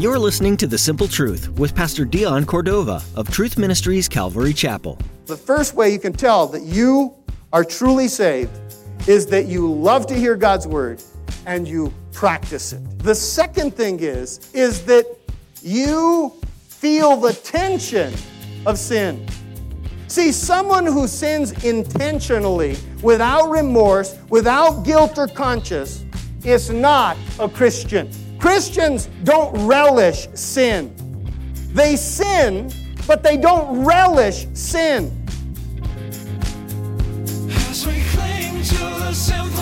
You're listening to The Simple Truth with Pastor Dion Cordova of Truth Ministries Calvary Chapel. The first way you can tell that you are truly saved is that you love to hear God's word and you practice it. The second thing is that you feel the tension of sin. See, someone who sins intentionally, without remorse, without guilt or conscience, is not a Christian. Christians don't relish sin. They sin, but they don't relish sin. As we cling to the simple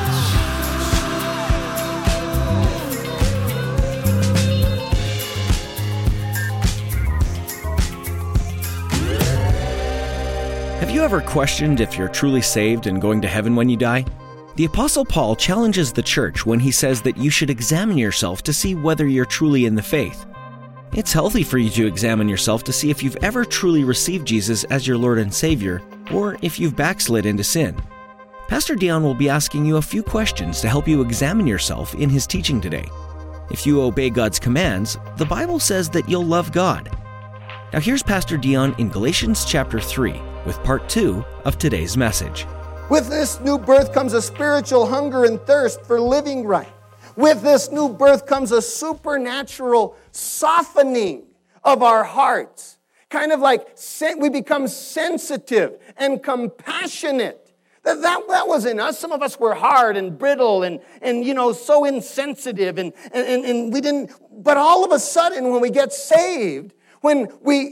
Have you ever questioned if you're truly saved and going to heaven when you die? The Apostle Paul challenges the church when he says that you should examine yourself to see whether you're truly in the faith. It's healthy for you to examine yourself to see if you've ever truly received Jesus as your Lord and Savior, or if you've backslid into sin. Pastor Dion will be asking you a few questions to help you examine yourself in his teaching today. If you obey God's commands, the Bible says that you'll love God. Now here's Pastor Dion in Galatians chapter 3 with part 2 of today's message. With this new birth comes a spiritual hunger and thirst for living right. With this new birth comes a supernatural softening of our hearts. Kind of like we become sensitive and compassionate. That was in us. Some of us were hard and brittle and so insensitive and we didn't. But all of a sudden, when we get saved, when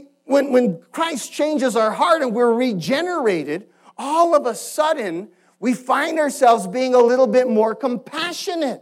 Christ changes our heart and we're regenerated, all of a sudden, we find ourselves being a little bit more compassionate.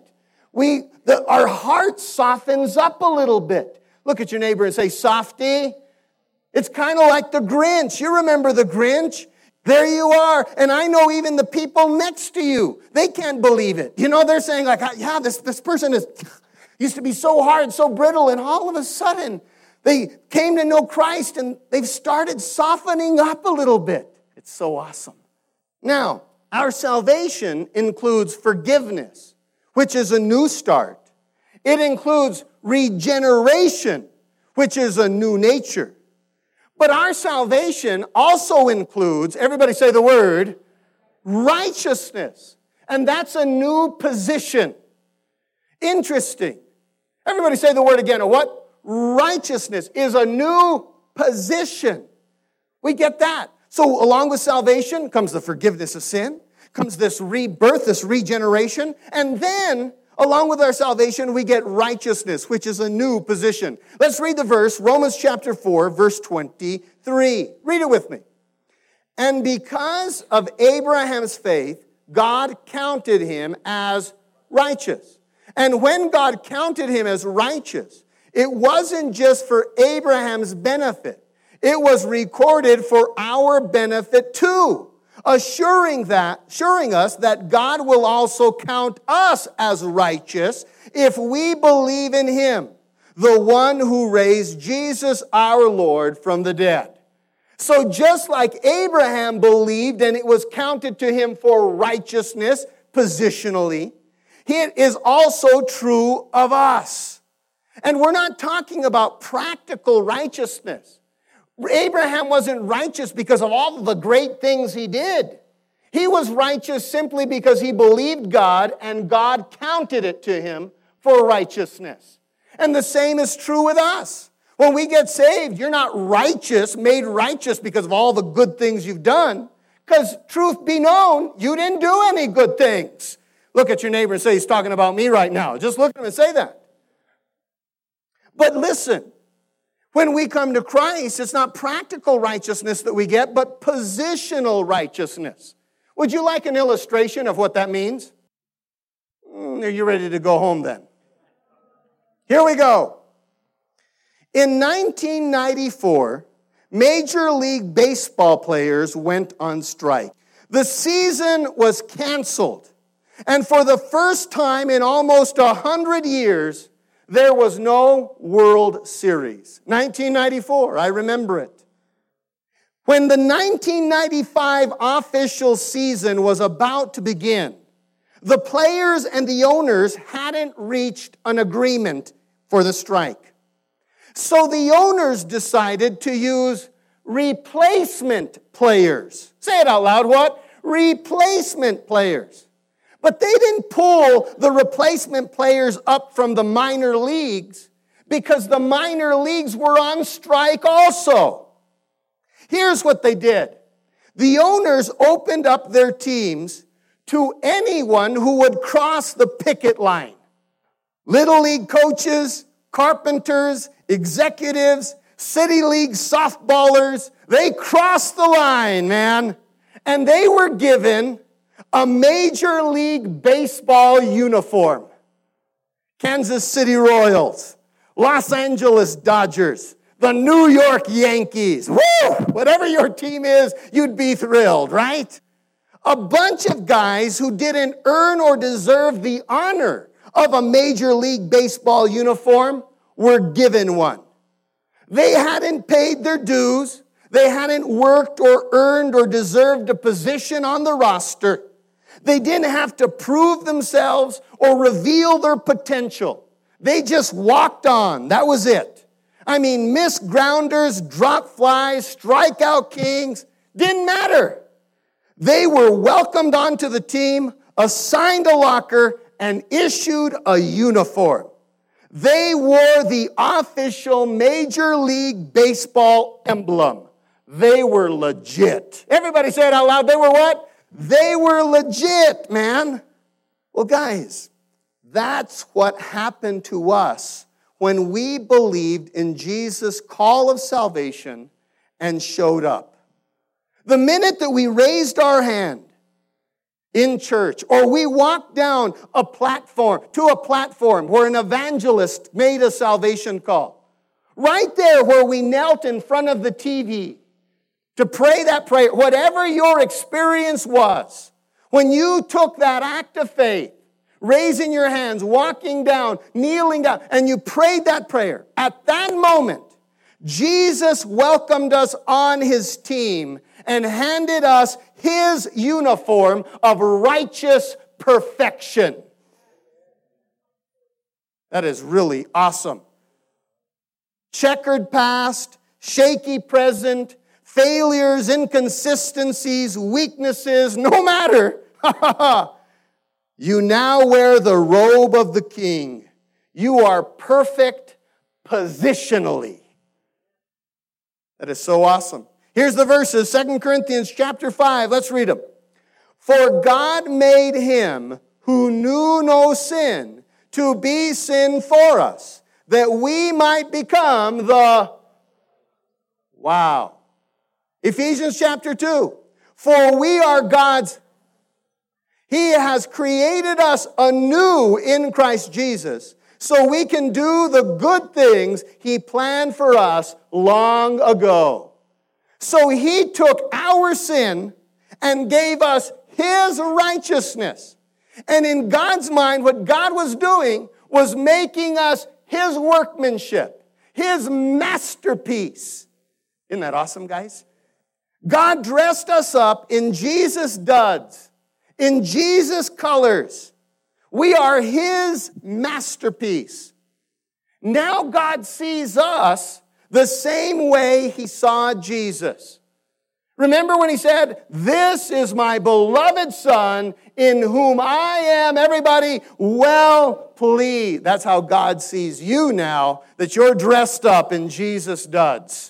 Our heart softens up a little bit. Look at your neighbor and say, "Softy." It's kind of like the Grinch. You remember the Grinch? There you are. And I know even the people next to you, they can't believe it. They're saying like, yeah, this person used to be so hard, so brittle, and all of a sudden, they came to know Christ and they've started softening up a little bit. It's so awesome. Now, our salvation includes forgiveness, which is a new start. It includes regeneration, which is a new nature. But our salvation also includes, everybody say the word, righteousness. And that's a new position. Interesting. Everybody say the word again. A what? Righteousness is a new position. We get that. So along with salvation comes the forgiveness of sin, comes this rebirth, this regeneration, and then along with our salvation we get righteousness, which is a new position. Let's read the verse, Romans chapter 4, verse 23. Read it with me. And because of Abraham's faith, God counted him as righteous. And when God counted him as righteous, it wasn't just for Abraham's benefit. It was recorded for our benefit too, assuring us that God will also count us as righteous if we believe in him, the one who raised Jesus our Lord from the dead. So just like Abraham believed and it was counted to him for righteousness positionally, it is also true of us. And we're not talking about practical righteousness. Abraham wasn't righteous because of all the great things he did. He was righteous simply because he believed God and God counted it to him for righteousness. And the same is true with us. When we get saved, you're not righteous, made righteous because of all the good things you've done. Because truth be known, you didn't do any good things. Look at your neighbor and say, he's talking about me right now. Just look at him and say that. But listen, when we come to Christ, it's not practical righteousness that we get, but positional righteousness. Would you like an illustration of what that means? Are you ready to go home then? Here we go. In 1994, Major League Baseball players went on strike. The season was canceled. And for the first time in almost 100 years, there was no World Series. 1994, I remember it. When the 1995 official season was about to begin, the players and the owners hadn't reached an agreement for the strike. So the owners decided to use replacement players. Say it out loud, what? Replacement players. But they didn't pull the replacement players up from the minor leagues because the minor leagues were on strike also. Here's what they did. The owners opened up their teams to anyone who would cross the picket line. Little league coaches, carpenters, executives, city league softballers, they crossed the line, man. And they were given a Major League Baseball uniform. Kansas City Royals, Los Angeles Dodgers, the New York Yankees. Woo! Whatever your team is, you'd be thrilled, right? A bunch of guys who didn't earn or deserve the honor of a Major League Baseball uniform were given one. They hadn't paid their dues. They hadn't worked or earned or deserved a position on the roster. They didn't have to prove themselves or reveal their potential. They just walked on. That was it. I mean, missed grounders, drop flies, strikeout kings, didn't matter. They were welcomed onto the team, assigned a locker, and issued a uniform. They wore the official Major League Baseball emblem. They were legit. Everybody say it out loud. They were what? They were legit, man. Well, guys, that's what happened to us when we believed in Jesus' call of salvation and showed up. The minute that we raised our hand in church, or we walked down to a platform where an evangelist made a salvation call, right there where we knelt in front of the TV to pray that prayer, whatever your experience was, when you took that act of faith, raising your hands, walking down, kneeling down, and you prayed that prayer, at that moment, Jesus welcomed us on his team and handed us his uniform of righteous perfection. That is really awesome. Checkered past, shaky present, failures, inconsistencies, weaknesses, no matter. You now wear the robe of the King. You are perfect positionally. That is so awesome. Here's the verses, 2 Corinthians chapter 5. Let's read them. For God made him who knew no sin to be sin for us, that we might become the... Wow. Ephesians chapter 2. For we are God's... He has created us anew in Christ Jesus, so we can do the good things he planned for us long ago. So he took our sin and gave us his righteousness. And in God's mind, what God was doing was making us his workmanship, his masterpiece. Isn't that awesome, guys? God dressed us up in Jesus' duds, in Jesus' colors. We are his masterpiece. Now God sees us the same way he saw Jesus. Remember when he said, "This is my beloved Son, in whom I am," everybody, "well pleased." That's how God sees you now, that you're dressed up in Jesus' duds.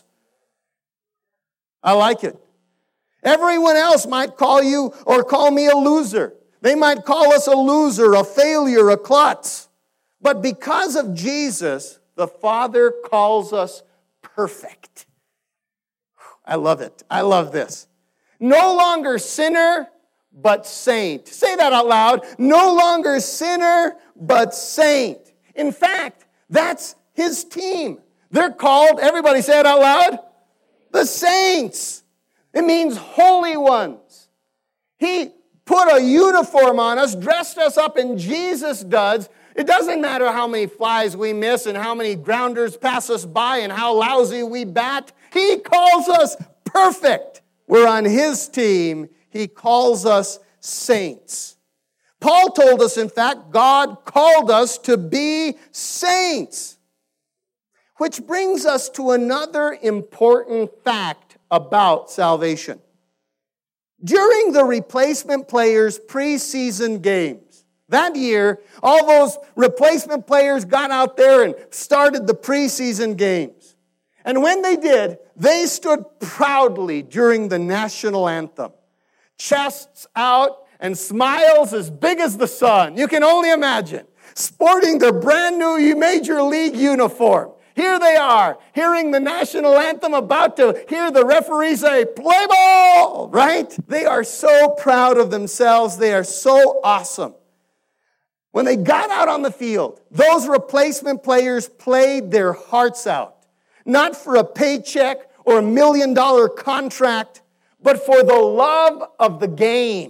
I like it. Everyone else might call you or call me a loser. They might call us a loser, a failure, a klutz. But because of Jesus, the Father calls us perfect. I love it. I love this. No longer sinner, but saint. Say that out loud. No longer sinner, but saint. In fact, that's his team. They're called, everybody say it out loud, the saints. It means holy ones. He put a uniform on us, dressed us up in Jesus' duds. It doesn't matter how many flies we miss and how many grounders pass us by and how lousy we bat. He calls us perfect. We're on his team. He calls us saints. Paul told us, in fact, God called us to be saints. Which brings us to another important fact about salvation. During the replacement players' preseason games, that year, all those replacement players got out there and started the preseason games. And when they did, they stood proudly during the national anthem. Chests out and smiles as big as the sun. You can only imagine. Sporting their brand new Major League uniform. Here they are, hearing the national anthem, about to hear the referee say, "Play ball!" Right? They are so proud of themselves. They are so awesome. When they got out on the field, those replacement players played their hearts out. Not for a paycheck or $1 million contract, but for the love of the game.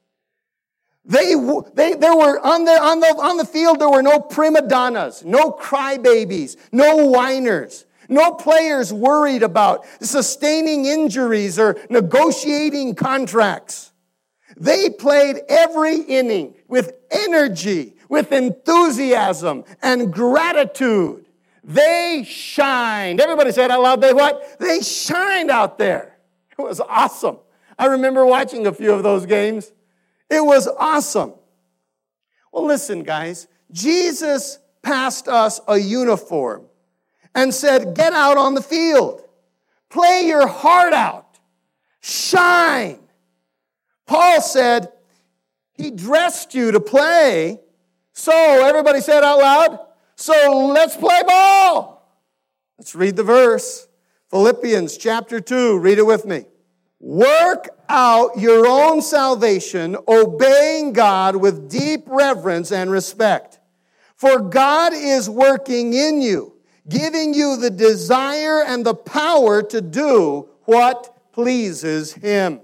There were on the field, there were no prima donnas, no crybabies, no whiners, no players worried about sustaining injuries or negotiating contracts. They played every inning with energy, with enthusiasm and gratitude. They shined. Everybody said out loud, they what? They shined out there. It was awesome. I remember watching a few of those games. It was awesome. Well, listen, guys. Jesus passed us a uniform and said, get out on the field. Play your heart out. Shine. Paul said, he dressed you to play. So, everybody said out loud, so let's play ball. Let's read the verse. Philippians chapter 2. Read it with me. Work out your own salvation, obeying God with deep reverence and respect. For God is working in you, giving you the desire and the power to do what pleases Him.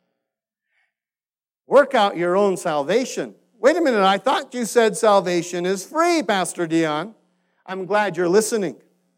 Work out your own salvation. Wait a minute, I thought you said salvation is free, Pastor Dion. I'm glad you're listening.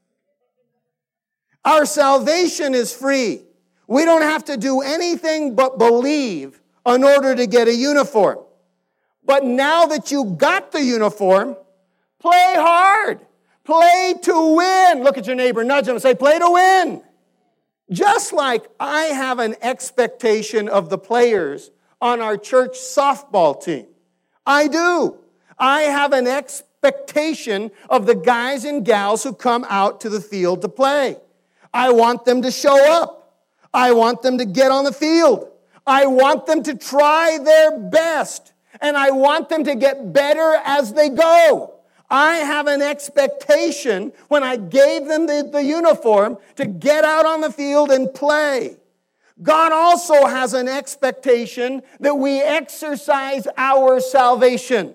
Our salvation is free. We don't have to do anything but believe in order to get a uniform. But now that you got the uniform, play hard. Play to win. Look at your neighbor, nudge him and say, play to win. Just like I have an expectation of the players on our church softball team. I do. I have an expectation of the guys and gals who come out to the field to play. I want them to show up. I want them to get on the field. I want them to try their best. And I want them to get better as they go. I have an expectation when I gave them the uniform to get out on the field and play. God also has an expectation that we exercise our salvation.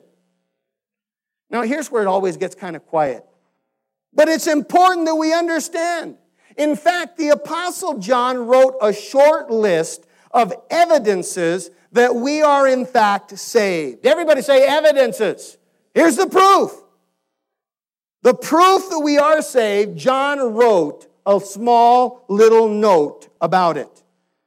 Now, here's where it always gets kind of quiet. But it's important that we understand. In fact, the Apostle John wrote a short list of evidences that we are in fact saved. Everybody say evidences. Here's the proof. The proof that we are saved, John wrote a small little note about it.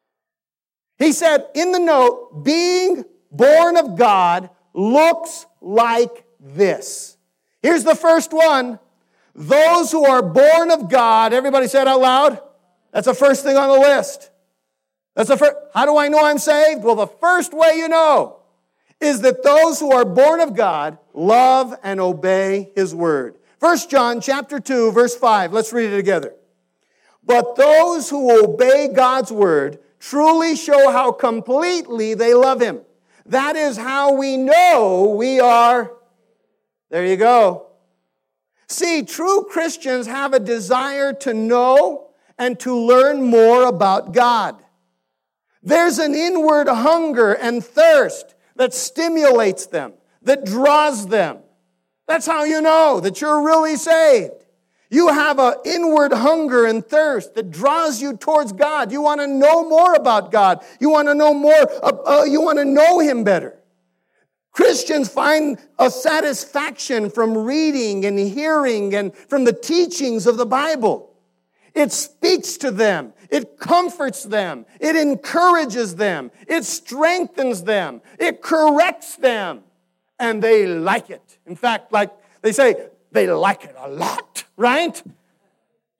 He said in the note, being born of God looks like this. Here's the first one. Those who are born of God, everybody say it out loud. That's the first thing on the list. That's the first. How do I know I'm saved? Well, the first way you know is that those who are born of God love and obey His word. 1 John chapter 2, verse 5. Let's read it together. But those who obey God's word truly show how completely they love Him. That is how we know we are. There you go. See, true Christians have a desire to know and to learn more about God. There's an inward hunger and thirst that stimulates them, that draws them. That's how you know that you're really saved. You have an inward hunger and thirst that draws you towards God. You want to know more about God. You want to know more. You want to know Him better. Christians find a satisfaction from reading and hearing and from the teachings of the Bible. It speaks to them. It comforts them. It encourages them. It strengthens them. It corrects them. And they like it. In fact, like they say, they like it a lot, right?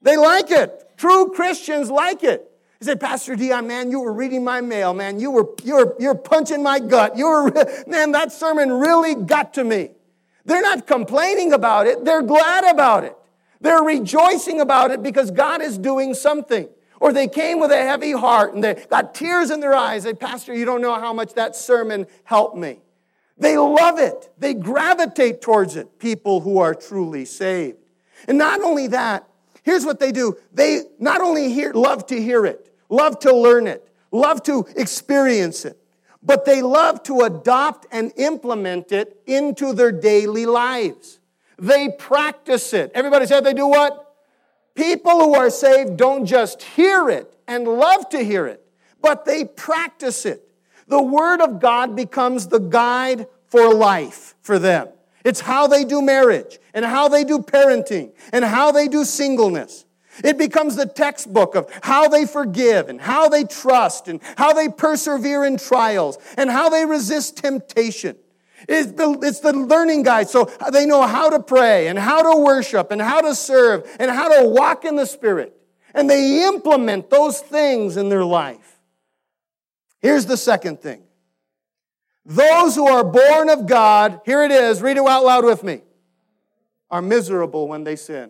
They like it. True Christians like it. He said, Pastor Dion, man, you were reading my mail, man. You're punching my gut. Man, that sermon really got to me. They're not complaining about it. They're glad about it. They're rejoicing about it because God is doing something. Or they came with a heavy heart and they got tears in their eyes. They, Pastor, you don't know how much that sermon helped me. They love it. They gravitate towards it, people who are truly saved. And not only that, here's what they do. They not only love to hear it, love to learn it, love to experience it, but they love to adopt and implement it into their daily lives. They practice it. Everybody said they do what? People who are saved don't just hear it and love to hear it, but they practice it. The Word of God becomes the guide for life for them. It's how they do marriage and how they do parenting and how they do singleness. It becomes the textbook of how they forgive and how they trust and how they persevere in trials and how they resist temptation. It's the learning guide, so they know how to pray and how to worship and how to serve and how to walk in the Spirit. And they implement those things in their life. Here's the second thing. Those who are born of God, here it is, read it out loud with me, are miserable when they sin.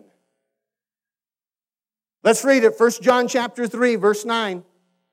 Let's read it. 1 John chapter 3, verse 9.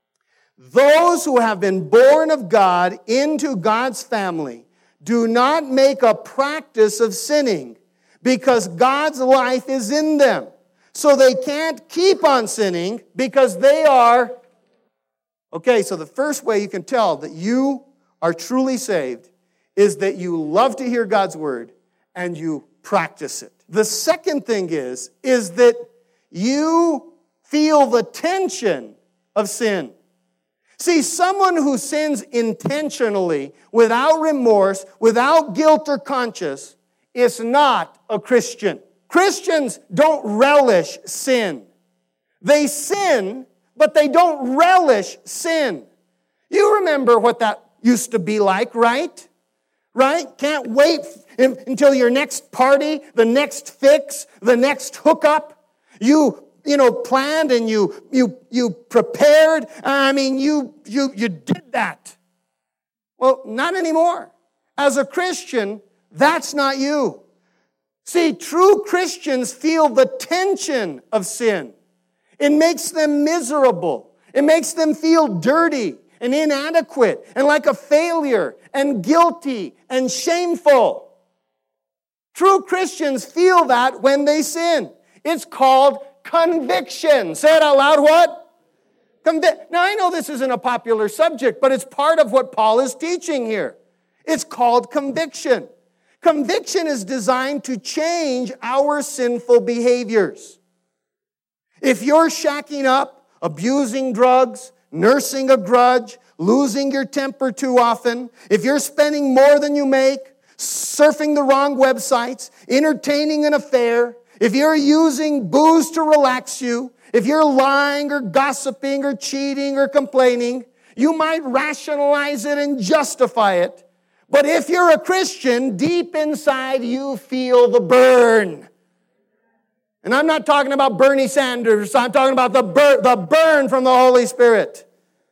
Those who have been born of God into God's family do not make a practice of sinning because God's life is in them. So they can't keep on sinning because they are... Okay, so the first way you can tell that you are truly saved is that you love to hear God's word and you practice it. The second thing is that you feel the tension of sin. See, someone who sins intentionally, without remorse, without guilt or conscience, is not a Christian. Christians don't relish sin. They sin, but they don't relish sin. You remember what that used to be like, right? Right? Can't wait until your next party, the next fix, the next hookup. You planned and you prepared. I mean, you did that. Well, not anymore. As a Christian, that's not you. See, true Christians feel the tension of sin. It makes them miserable. It makes them feel dirty and inadequate and like a failure and guilty and shameful. True Christians feel that when they sin. It's called conviction. Say it out loud, what? Now, I know this isn't a popular subject, but it's part of what Paul is teaching here. It's called conviction. Conviction is designed to change our sinful behaviors. If you're shacking up, abusing drugs, nursing a grudge, losing your temper too often, if you're spending more than you make, surfing the wrong websites, entertaining an affair, if you're using booze to relax you, if you're lying or gossiping or cheating or complaining, you might rationalize it and justify it. But if you're a Christian, deep inside you feel the burn. And I'm not talking about Bernie Sanders. I'm talking about the burn from the Holy Spirit.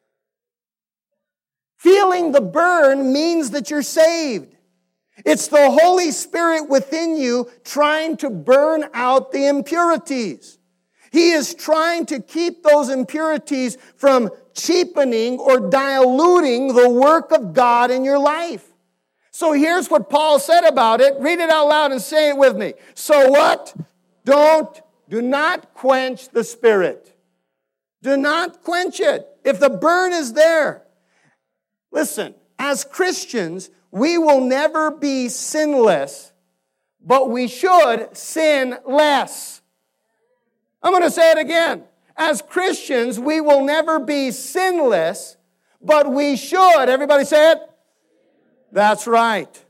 Feeling the burn means that you're saved. It's the Holy Spirit within you trying to burn out the impurities. He is trying to keep those impurities from cheapening or diluting the work of God in your life. So here's what Paul said about it. Read it out loud and say it with me. So what? Do not quench the Spirit. Do not quench it. If the burn is there. Listen, as Christians, we will never be sinless, but we should sin less. I'm going to say it again. As Christians, we will never be sinless, but we should. Everybody say it? That's right.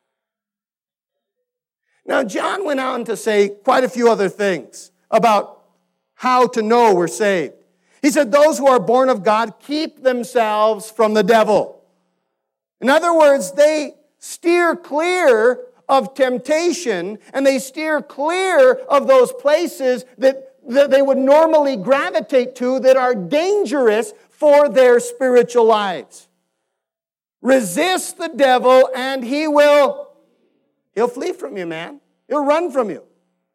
Now, John went on to say quite a few other things about how to know we're saved. He said, those who are born of God keep themselves from the devil. In other words, they steer clear of temptation and they steer clear of those places that that they would normally gravitate to that are dangerous for their spiritual lives. Resist the devil and he'll flee from you, man. He'll run from you.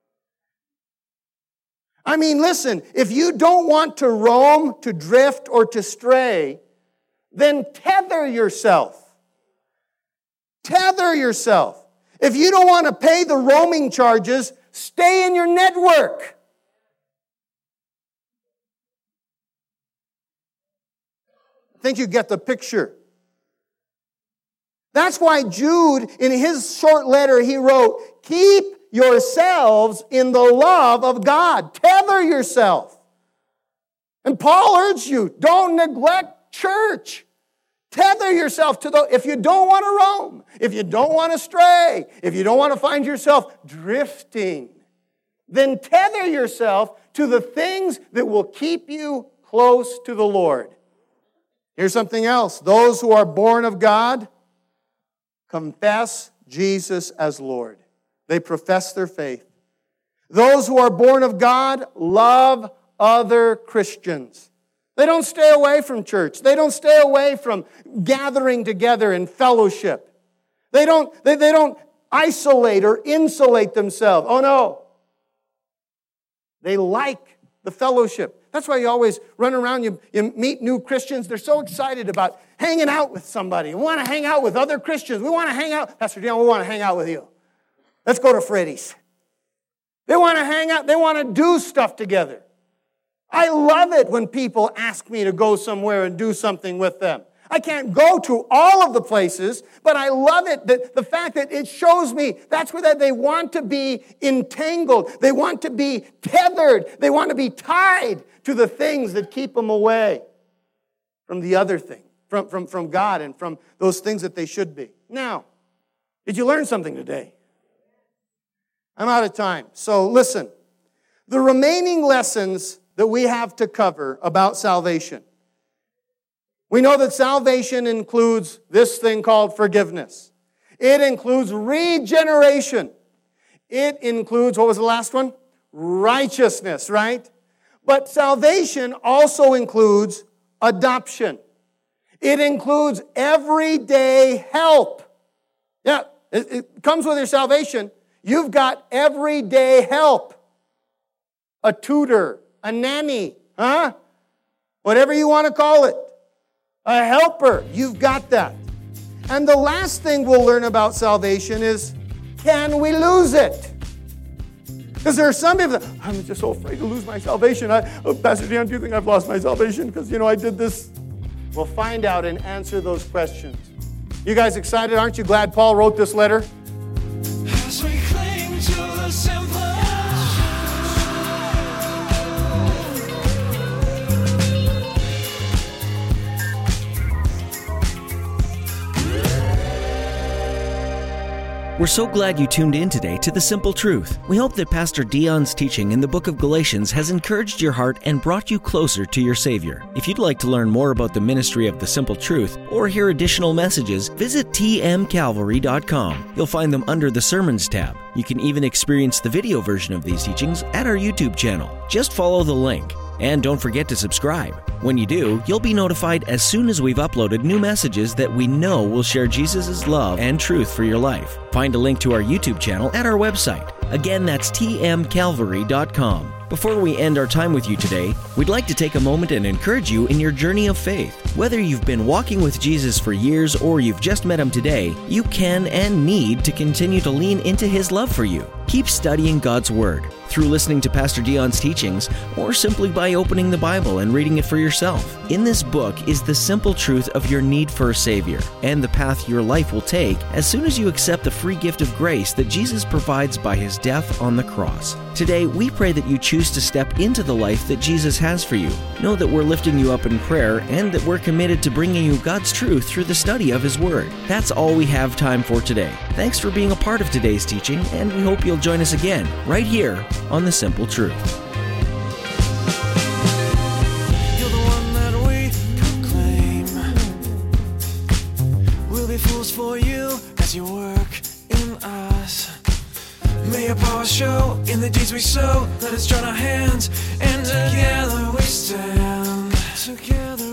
I mean, listen, if you don't want to roam, to drift, or to stray, then tether yourself. Tether yourself. If you don't want to pay the roaming charges, stay in your network. I think you get the picture. That's why Jude, in his short letter, he wrote, keep yourselves in the love of God. Tether yourself. And Paul urged you, don't neglect church. Tether yourself to if you don't want to roam, if you don't want to stray, if you don't want to find yourself drifting, then tether yourself to the things that will keep you close to the Lord. Here's something else. Those who are born of God confess Jesus as Lord. They profess their faith. Those who are born of God love other Christians. They don't stay away from church. They don't stay away from gathering together in fellowship. They don't isolate or insulate themselves. Oh no. They like the fellowship. That's why you always run around, you meet new Christians. They're so excited about hanging out with somebody. We want to hang out with other Christians. We want to hang out. Pastor Dion, we want to hang out with you. Let's go to Freddy's. They want to hang out. They want to do stuff together. I love it when people ask me to go somewhere and do something with them. I can't go to all of the places, but I love it, that the fact that it shows me that's where they want to be entangled. They want to be tethered. They want to be tied to the things that keep them away from the other thing, from God and from those things that they should be. Now, did you learn something today? I'm out of time. So listen, the remaining lessons that we have to cover about salvation. We know that salvation includes this thing called forgiveness. It includes regeneration. It includes, what was the last one? Righteousness, right? But salvation also includes adoption. It includes everyday help. Yeah, it comes with your salvation. You've got everyday help. A tutor, a nanny, whatever you want to call it. A helper, you've got that. And the last thing we'll learn about salvation is, can we lose it? Because there are some people that, I'm just so afraid to lose my salvation. Pastor Dion, do you think I've lost my salvation because, I did this? We'll find out and answer those questions. You guys excited? Aren't you glad Paul wrote this letter? As we cling to the simple. We're so glad you tuned in today to The Simple Truth. We hope that Pastor Dion's teaching in the book of Galatians has encouraged your heart and brought you closer to your Savior. If you'd like to learn more about the ministry of The Simple Truth or hear additional messages, visit tmcalvary.com. You'll find them under the Sermons tab. You can even experience the video version of these teachings at our YouTube channel. Just follow the link. And don't forget to subscribe. When you do, you'll be notified as soon as we've uploaded new messages that we know will share Jesus' love and truth for your life. Find a link to our YouTube channel at our website. Again, that's tmcalvary.com. Before we end our time with you today, we'd like to take a moment and encourage you in your journey of faith. Whether you've been walking with Jesus for years or you've just met Him today, you can and need to continue to lean into His love for you. Keep studying God's Word through listening to Pastor Dion's teachings or simply by opening the Bible and reading it for yourself. In this book is the simple truth of your need for a Savior and the path your life will take as soon as you accept the free gift of grace that Jesus provides by His death on the cross. Today, we pray that you choose to step into the life that Jesus has for you. Know that we're lifting you up in prayer and that we're committed to bringing you God's truth through the study of His Word. That's all we have time for today. Thanks for being a part of today's teaching, and we hope you'll join us again right here on The Simple Truth. You're the one that we proclaim. We'll be fools for you as you work in us. May your power show in the deeds we sow. Let us join our hands, and together we stand. Together